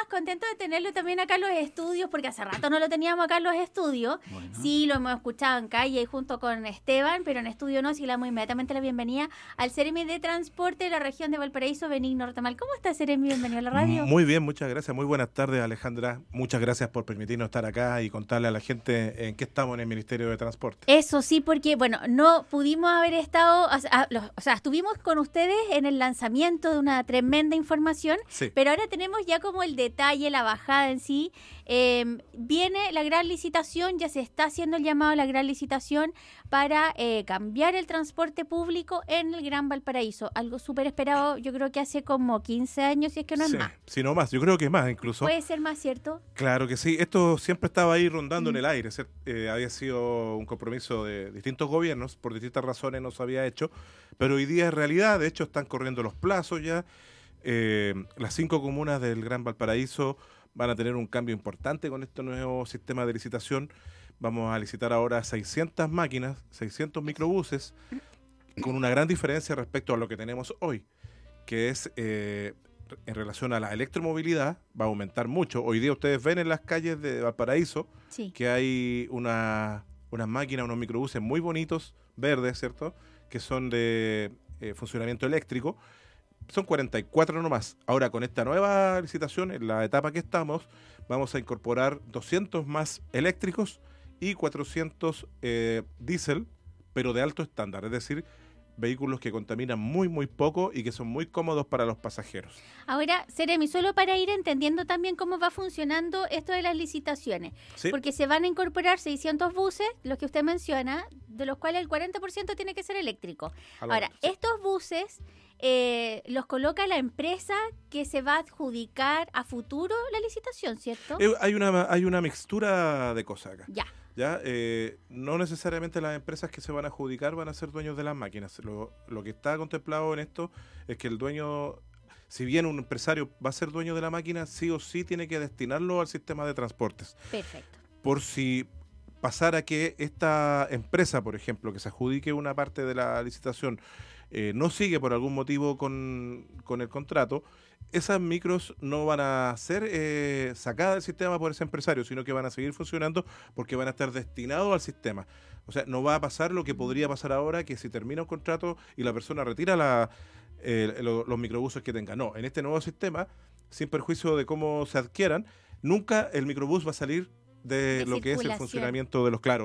contentos de tenerlo también acá en los estudios, porque hace rato no lo teníamos acá en los estudios. Bueno. Sí, lo hemos escuchado en calle y junto con Esteban, pero en estudio no, sí le damos inmediatamente la bienvenida al Seremi de Transporte de la región de Valparaíso, Benigno Retamal. ¿Cómo está, Seremi? Bienvenido a la radio. Muy bien, muchas gracias. Muy buenas tardes, Alejandra. Muchas gracias por permitirnos estar acá y contarle a la gente en qué estamos en el Ministerio de Transporte. Eso sí, porque, bueno, no pudimos haber estado, o sea, estuvimos con ustedes en el lanzamiento de una tremenda información, sí. Pero ahora tenemos ya como el detalle, la bajada en sí. Viene la gran licitación, ya se está haciendo el llamado a la gran licitación para cambiar el transporte público en el Gran Valparaíso. Algo súper esperado, yo creo que hace como 15 años, si es que no es más. Si no más, yo creo que es más incluso. Puede ser más, ¿cierto? Claro que sí, esto siempre estaba ahí rondando en el aire. Había sido un compromiso de distintos gobiernos, por distintas razones no se había hecho, pero hoy día es realidad. De hecho están corriendo los plazos ya. Las 5 comunas del Gran Valparaíso van a tener un cambio importante con este nuevo sistema de licitación. Vamos a licitar ahora 600 máquinas, 600 microbuses, con una gran diferencia respecto a lo que tenemos hoy, que es en relación a la electromovilidad, va a aumentar mucho. Hoy día ustedes ven en las calles de Valparaíso sí. que hay unas máquinas, unos microbuses muy bonitos, verdes, ¿cierto?, que son de funcionamiento eléctrico. Son 44 nomás. Ahora, con esta nueva licitación, en la etapa que estamos, vamos a incorporar 200 más eléctricos y 400 diésel, pero de alto estándar, es decir, vehículos que contaminan muy, muy poco y que son muy cómodos para los pasajeros. Ahora, Seremi, solo para ir entendiendo también cómo va funcionando esto de las licitaciones, ¿sí? Porque se van a incorporar 600 buses, los que usted menciona, de los cuales el 40% tiene que ser eléctrico. Ahora, sí. Estos buses los coloca la empresa que se va a adjudicar a futuro la licitación, ¿cierto? Hay una mixtura de cosas acá. Ya, no necesariamente las empresas que se van a adjudicar van a ser dueños de las máquinas. Lo que está contemplado en esto es que el dueño, si bien un empresario va a ser dueño de la máquina, sí o sí tiene que destinarlo al sistema de transportes. Perfecto. Por si pasara que esta empresa, por ejemplo, que se adjudique una parte de la licitación, no sigue por algún motivo con el contrato, esas micros no van a ser sacadas del sistema por ese empresario, sino que van a seguir funcionando porque van a estar destinados al sistema. O sea, no va a pasar lo que podría pasar ahora, que si termina un contrato y la persona retira los microbuses que tenga. No, en este nuevo sistema, sin perjuicio de cómo se adquieran, nunca el microbús va a salir de lo que es el funcionamiento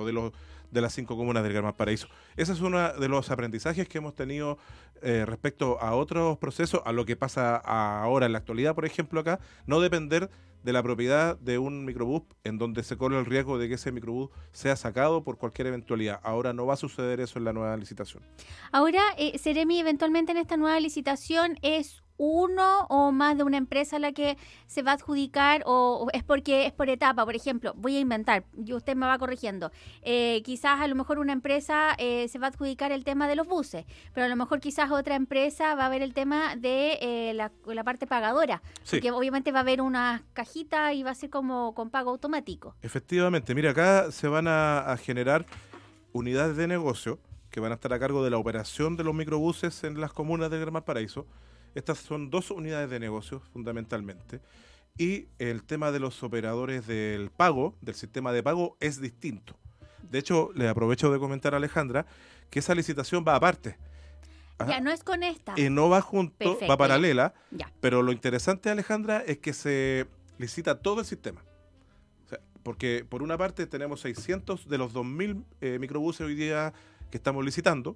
de las 5 comunas del Gran Valparaíso. Ese es uno de los aprendizajes que hemos tenido respecto a otros procesos, a lo que pasa ahora en la actualidad, por ejemplo, acá, no depender de la propiedad de un microbús en donde se corre el riesgo de que ese microbús sea sacado por cualquier eventualidad. Ahora no va a suceder eso en la nueva licitación. Ahora, Seremi, eventualmente en esta nueva licitación es uno o más de una empresa la que se va a adjudicar o es porque es por etapa. Por ejemplo, voy a inventar, y usted me va corrigiendo, quizás a lo mejor una empresa se va a adjudicar el tema de los buses, pero a lo mejor quizás otra empresa va a ver el tema de la parte pagadora, sí. Porque obviamente va a haber una cajita y va a ser como con pago automático. Efectivamente, mira, acá se van a generar unidades de negocio que van a estar a cargo de la operación de los microbuses en las comunas del Gran Valparaíso. Estas son 2 unidades de negocio, fundamentalmente, y el tema de los operadores del pago, del sistema de pago, es distinto. De hecho, le aprovecho de comentar a Alejandra que esa licitación va aparte. Ya, no es con esta. No va junto, perfecto, va paralela, ya. Pero lo interesante, Alejandra, es que se licita todo el sistema. O sea, porque por una parte tenemos 600 de los 2.000 microbuses hoy día que estamos licitando,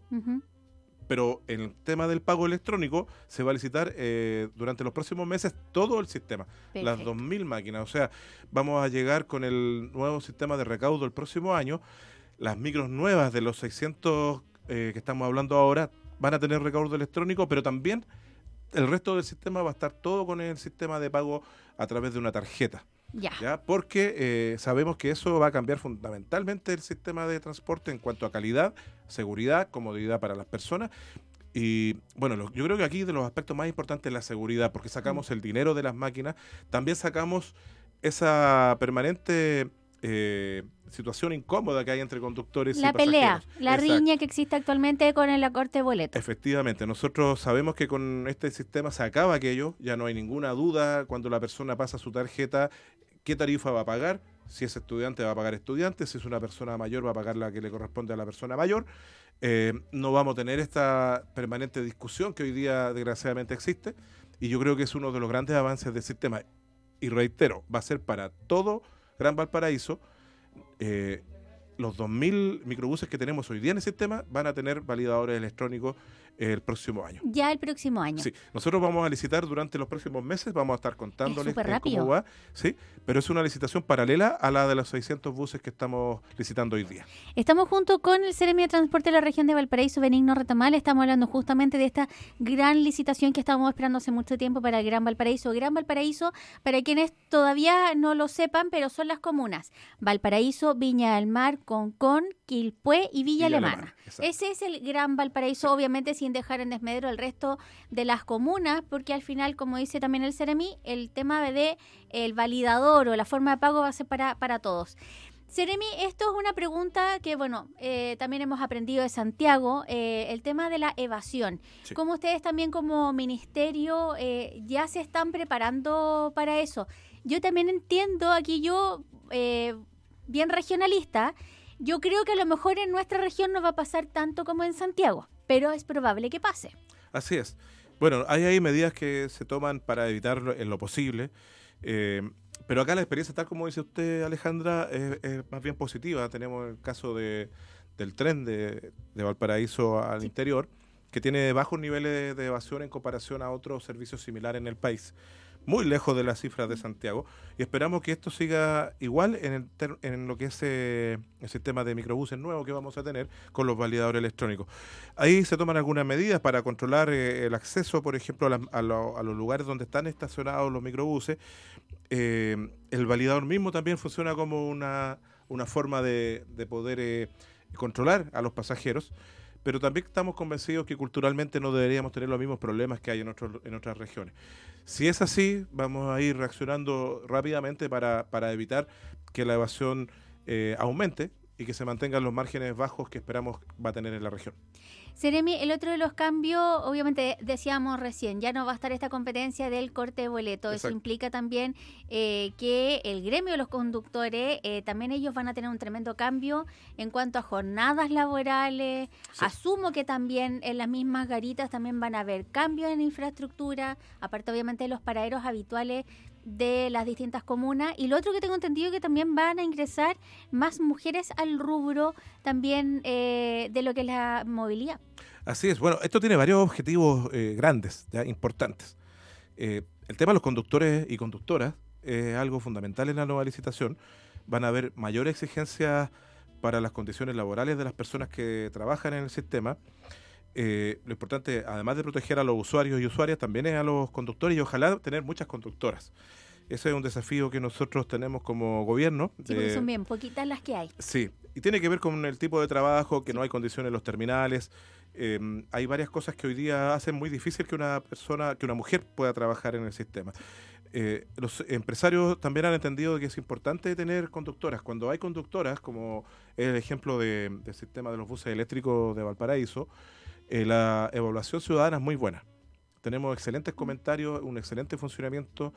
pero en el tema del pago electrónico se va a licitar durante los próximos meses todo el sistema, perfecto, las 2.000 máquinas. O sea, vamos a llegar con el nuevo sistema de recaudo el próximo año. Las micros nuevas de los 600 que estamos hablando ahora van a tener recaudo electrónico, pero también el resto del sistema va a estar todo con el sistema de pago a través de una tarjeta. ¿Ya? Porque sabemos que eso va a cambiar fundamentalmente el sistema de transporte en cuanto a calidad, seguridad, comodidad para las personas. Y bueno, yo creo que aquí de los aspectos más importantes es la seguridad, porque sacamos el dinero de las máquinas, también sacamos esa permanente situación incómoda que hay entre conductores y La pasajeros. pelea, la Exacto. riña que existe actualmente con el corte de boleto. Efectivamente, nosotros sabemos que con este sistema se acaba aquello, ya no hay ninguna duda cuando la persona pasa su tarjeta, qué tarifa va a pagar, si es estudiante va a pagar estudiante, si es una persona mayor va a pagar la que le corresponde a la persona mayor. No vamos a tener esta permanente discusión que hoy día desgraciadamente existe, y yo creo que es uno de los grandes avances del sistema, y reitero, va a ser para todo Gran Valparaíso. Los 2.000 microbuses que tenemos hoy día en el sistema van a tener validadores electrónicos el próximo año. Ya el próximo año. Sí, nosotros vamos a licitar durante los próximos meses, vamos a estar contándoles súper rápido. cómo va, sí, pero es una licitación paralela a la de los 600 buses que estamos licitando hoy día. Estamos junto con el Seremi de Transporte de la región de Valparaíso, Benigno Retamal. Estamos hablando justamente de esta gran licitación que estábamos esperando hace mucho tiempo para el Gran Valparaíso. Gran Valparaíso, para quienes todavía no lo sepan, pero son las comunas Valparaíso, Viña del Mar, Concón, Quilpué y Villa Alemana. Ese es el Gran Valparaíso, obviamente sin dejar en desmedro el resto de las comunas, porque al final, como dice también el Seremi, el tema de el validador o la forma de pago va a ser para todos. Seremi, esto es una pregunta que, bueno, también hemos aprendido de Santiago, el tema de la evasión. Sí. ¿Cómo ustedes también como ministerio ya se están preparando para eso? Yo también entiendo, aquí yo, bien regionalista, yo creo que a lo mejor en nuestra región no va a pasar tanto como en Santiago, pero es probable que pase. Así es. Bueno, hay ahí medidas que se toman para evitarlo en lo posible, pero acá la experiencia, tal como dice usted, Alejandra, es más bien positiva. Tenemos el caso del tren de Valparaíso al interior, que tiene bajos niveles de evasión en comparación a otros servicios similares en el país, muy lejos de las cifras de Santiago, y esperamos que esto siga igual en lo que es el sistema de microbuses nuevo que vamos a tener con los validadores electrónicos. Ahí se toman algunas medidas para controlar el acceso, por ejemplo, a los lugares donde están estacionados los microbuses. El validador mismo también funciona como una forma de poder controlar a los pasajeros, pero también estamos convencidos que culturalmente no deberíamos tener los mismos problemas que hay en otras regiones. Si es así, vamos a ir reaccionando rápidamente para evitar que la evasión aumente y que se mantengan los márgenes bajos que esperamos va a tener en la región. Seremi, el otro de los cambios, obviamente decíamos recién, ya no va a estar esta competencia del corte de boleto. Exacto. Eso implica también que el gremio de los conductores, también ellos van a tener un tremendo cambio en cuanto a jornadas laborales. Sí. Asumo que también en las mismas garitas también van a haber cambios en infraestructura, aparte obviamente de los paraderos habituales de las distintas comunas. Y lo otro que tengo entendido que también van a ingresar más mujeres al rubro también de lo que es la movilidad. Así es. Bueno, esto tiene varios objetivos grandes, ya importantes. El tema de los conductores y conductoras es algo fundamental en la nueva licitación. Van a haber mayores exigencias para las condiciones laborales de las personas que trabajan en el sistema. Lo importante, además de proteger a los usuarios y usuarias, también es a los conductores, y ojalá tener muchas conductoras. Ese es un desafío que nosotros tenemos como gobierno. Sí, porque son bien poquitas las que hay. Sí, y tiene que ver con el tipo de trabajo, que no hay condiciones en los terminales. Hay varias cosas que hoy día hacen muy difícil que una mujer pueda trabajar en el sistema. Los empresarios también han entendido que es importante tener conductoras. Cuando hay conductoras, como es el ejemplo del sistema de los buses eléctricos de Valparaíso, la evaluación ciudadana es muy buena. Tenemos excelentes comentarios, un excelente funcionamiento.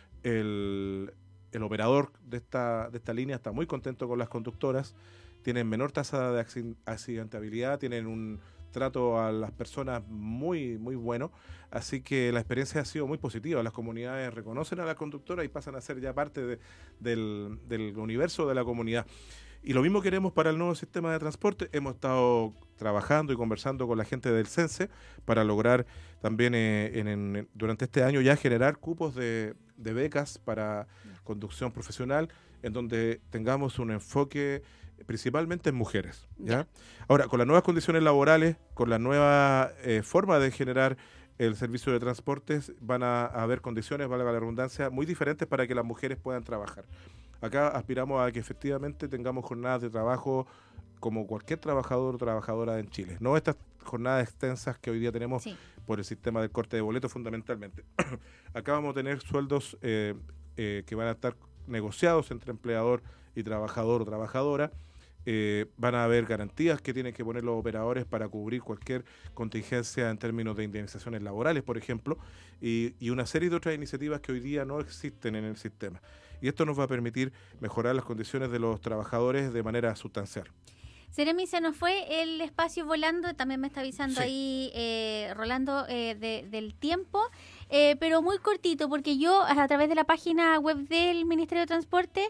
El operador de esta línea está muy contento con las conductoras, tienen menor tasa de accidentabilidad, tienen un trato a las personas muy, muy bueno, así que la experiencia ha sido muy positiva. Las comunidades reconocen a la conductora y pasan a ser ya parte del universo de la comunidad. Y lo mismo queremos para el nuevo sistema de transporte. Hemos estado trabajando y conversando con la gente del CENSE para lograr también durante este año ya generar cupos de becas para conducción profesional, en donde tengamos un enfoque principalmente en mujeres, ¿ya? Ahora, con las nuevas condiciones laborales, con la nueva forma de generar el servicio de transportes, van a haber condiciones, valga la redundancia, muy diferentes para que las mujeres puedan trabajar. Acá aspiramos a que efectivamente tengamos jornadas de trabajo como cualquier trabajador o trabajadora en Chile. No estas jornadas extensas que hoy día tenemos por el sistema del corte de boleto fundamentalmente. Acá vamos a tener sueldos que van a estar negociados entre empleador y trabajador o trabajadora. Van a haber garantías que tienen que poner los operadores para cubrir cualquier contingencia en términos de indemnizaciones laborales, por ejemplo, y una serie de otras iniciativas que hoy día no existen en el sistema. Y esto nos va a permitir mejorar las condiciones de los trabajadores de manera sustancial. Seremi, se nos fue el espacio volando, también me está avisando ahí Rolando del tiempo, pero muy cortito, porque yo a través de la página web del Ministerio de Transporte,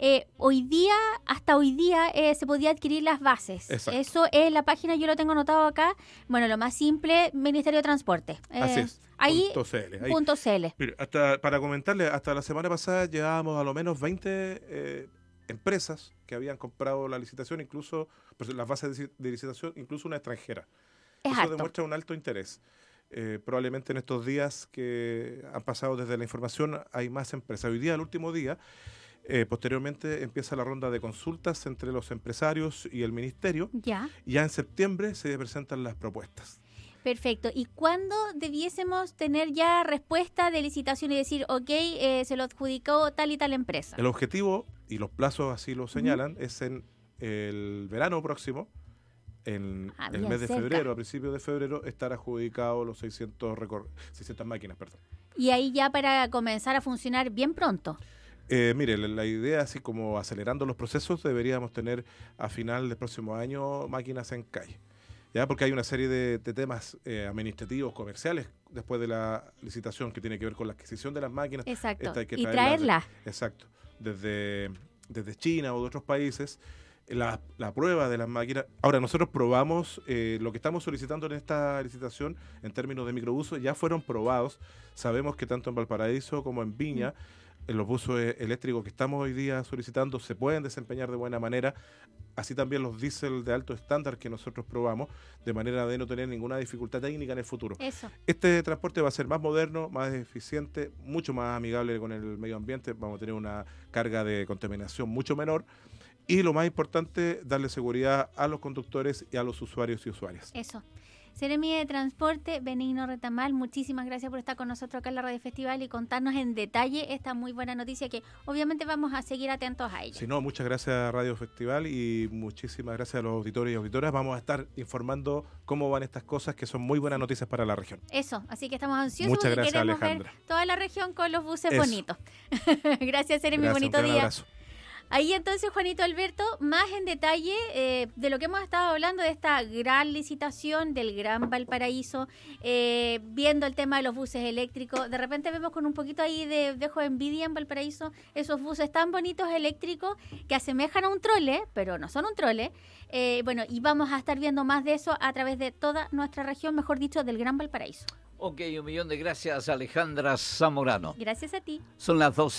hasta hoy día se podía adquirir las bases. Exacto. Eso es la página, yo lo tengo anotado acá, bueno, lo más simple, Ministerio de Transporte. Así es. Ahí, .cl. Mire, para comentarle, hasta la semana pasada llevábamos a lo menos 20 empresas que habían comprado la licitación, incluso pues, las bases de licitación, incluso una extranjera. Eso demuestra un alto interés. Probablemente en estos días que han pasado desde la información hay más empresas. Hoy día, el último día, posteriormente empieza la ronda de consultas entre los empresarios y el ministerio. Ya en septiembre se presentan las propuestas. Perfecto. ¿Y cuándo debiésemos tener ya respuesta de licitación y decir, se lo adjudicó tal y tal empresa? El objetivo, y los plazos así lo señalan, es en el verano próximo, en el mes de febrero, a principios de febrero, estar adjudicados los 600 máquinas. Y ahí ya para comenzar a funcionar bien pronto. Mire, la idea, así como acelerando los procesos, deberíamos tener a final del próximo año máquinas en calle. Ya, porque hay una serie de temas administrativos, comerciales, después de la licitación que tiene que ver con la adquisición de las máquinas. Exacto, hay que y traerlas. Exacto, desde China o de otros países, la prueba de las máquinas. Ahora, nosotros probamos lo que estamos solicitando en esta licitación en términos de microbuso, ya fueron probados. Sabemos que tanto en Valparaíso como en Viña, en los buses eléctricos que estamos hoy día solicitando se pueden desempeñar de buena manera, así también los diésel de alto estándar que nosotros probamos, de manera de no tener ninguna dificultad técnica en el futuro. Este transporte va a ser más moderno, más eficiente, mucho más amigable con el medio ambiente, vamos a tener una carga de contaminación mucho menor y lo más importante, darle seguridad a los conductores y a los usuarios y usuarias. Seremi de Transporte, Benigno Retamal, muchísimas gracias por estar con nosotros acá en la Radio Festival y contarnos en detalle esta muy buena noticia que obviamente vamos a seguir atentos a ella. Sí, no, muchas gracias a Radio Festival y muchísimas gracias a los auditores y auditoras. Vamos a estar informando cómo van estas cosas que son muy buenas noticias para la región. Así que estamos ansiosos. Muchas gracias, y queremos Alejandra. Ver toda la región con los buses bonitos. Gracias, Seremi, bonito un día. Abrazo. Ahí entonces, Juanito Alberto, más en detalle de lo que hemos estado hablando de esta gran licitación del Gran Valparaíso, viendo el tema de los buses eléctricos. De repente vemos con un poquito ahí de dejo de envidia en Valparaíso esos buses tan bonitos eléctricos que asemejan a un trole, pero no son un trole. Y vamos a estar viendo más de eso a través de toda nuestra región, mejor dicho, del Gran Valparaíso. Ok, 1.000.000 de gracias, Alejandra Zamorano. Gracias a ti. Son las 12.